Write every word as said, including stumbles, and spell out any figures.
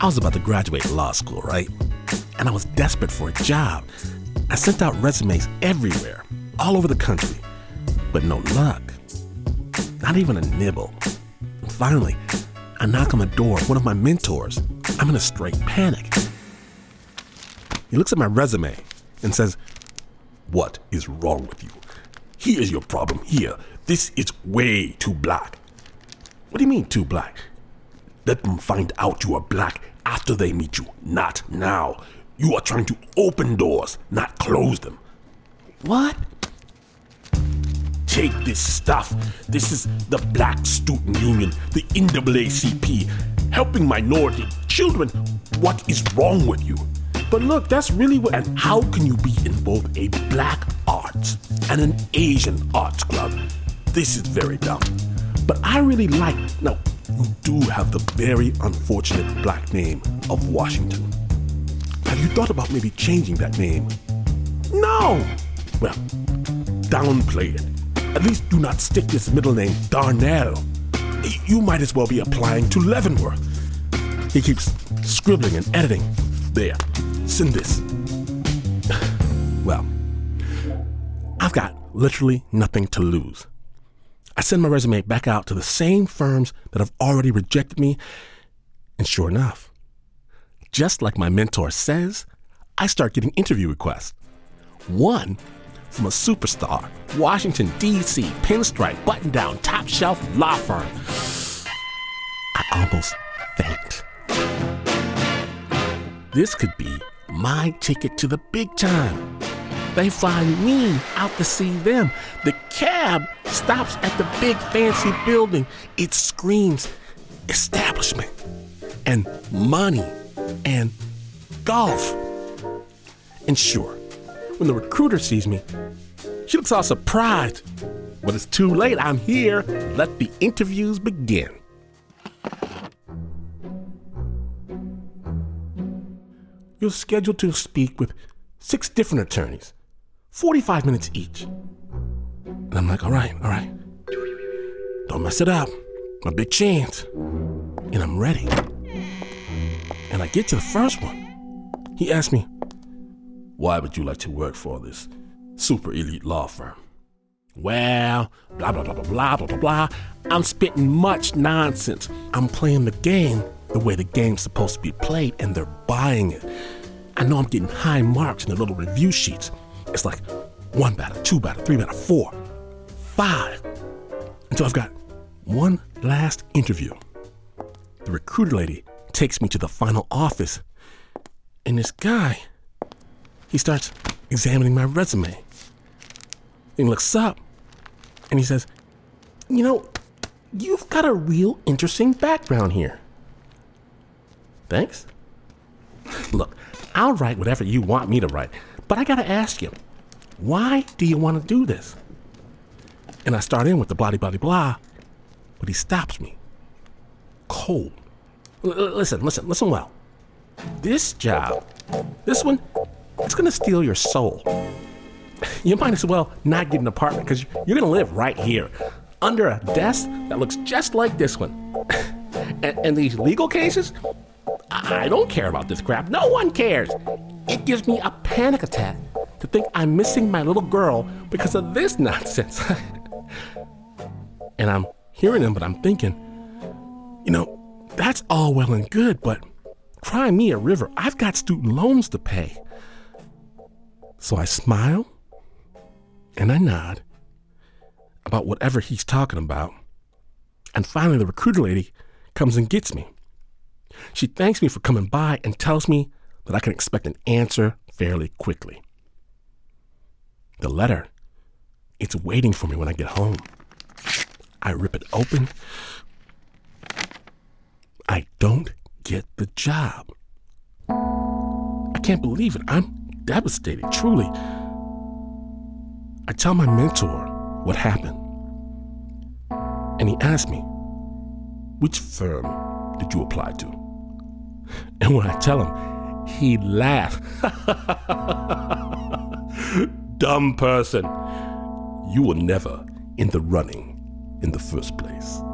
I was about to graduate law school, right? And I was desperate for a job. I sent out resumes everywhere, all over the country, but no luck. Not even a nibble. And finally, I knock on the door of one of my mentors. I'm in a straight panic. He looks at my resume and says, "What is wrong with you? Here's your problem here. This is way too black." "What do you mean too black?" "Let them find out you are black after they meet you, not now. You are trying to open doors, not close them." "What?" "Take this stuff. This is the Black Student Union, the N double A C P, helping minority children. What is wrong with you?" "But look, that's really what..." "And how can you be in both a black arts and an Asian arts club? This is very dumb. But I really like..." "Now, you do have the very unfortunate black name of Washington. Have you thought about maybe changing that name?" "No." "Well, downplay it. At least do not stick this middle name, Darnell. You might as well be applying to Leavenworth." He keeps scribbling and editing. "There, send this." Well, I've got literally nothing to lose. I send my resume back out to the same firms that have already rejected me, and sure enough, just like my mentor says, I start getting interview requests. One from a superstar, Washington, D C, pinstripe, button-down, top-shelf law firm. I almost faint. This could be my ticket to the big time. They fly me out to see them. The cab stops at the big fancy building. It screams establishment and money and golf. And sure, when the recruiter sees me, she looks all surprised. But it's too late. I'm here. Let the interviews begin. You're scheduled to speak with six different attorneys, forty-five minutes each. And I'm like, all right, all right. Don't mess it up. My big chance. And I'm ready. And I get to the first one. He asked me, "Why would you like to work for this super elite law firm?" Well, blah, blah, blah, blah, blah, blah, blah, blah. I'm spitting much nonsense. I'm playing the game the way the game's supposed to be played, and they're buying it. I know I'm getting high marks in the little review sheets. It's like one batter, two batter, three batter, four, five. Until I've got one last interview. The recruiter lady takes me to the final office, and this guy, he starts examining my resume. He looks up, and he says, "You know, you've got a real interesting background here." "Thanks." "Look, I'll write whatever you want me to write, but I gotta ask you, why do you want to do this?" And I start in with the blah, blah, blah, blah, but he stops me. Cold. L- listen, listen, listen well. This job, this one, it's gonna steal your soul. You might as well not get an apartment, because you're gonna live right here, under a desk that looks just like this one. and, and these legal cases, I don't care about this crap. No one cares. It gives me a panic attack to think I'm missing my little girl because of this nonsense. And I'm hearing him, but I'm thinking, you know, that's all well and good, but cry me a river. I've got student loans to pay. So I smile and I nod about whatever he's talking about. And finally, the recruiter lady comes and gets me. She thanks me for coming by and tells me that I can expect an answer fairly quickly. The letter, it's waiting for me when I get home. I rip it open. I don't get the job. I can't believe it. I'm devastated, truly. I tell my mentor what happened. And he asked me, "Which firm did you apply to?" And when I tell him, he laughed. "Dumb person. You were never in the running in the first place."